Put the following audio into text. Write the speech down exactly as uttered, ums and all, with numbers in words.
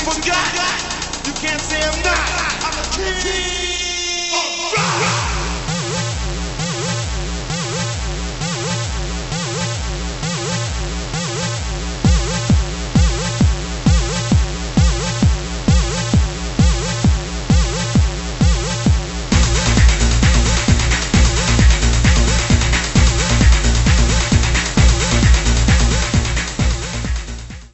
forgot. You can't say I'm not. I'm a king.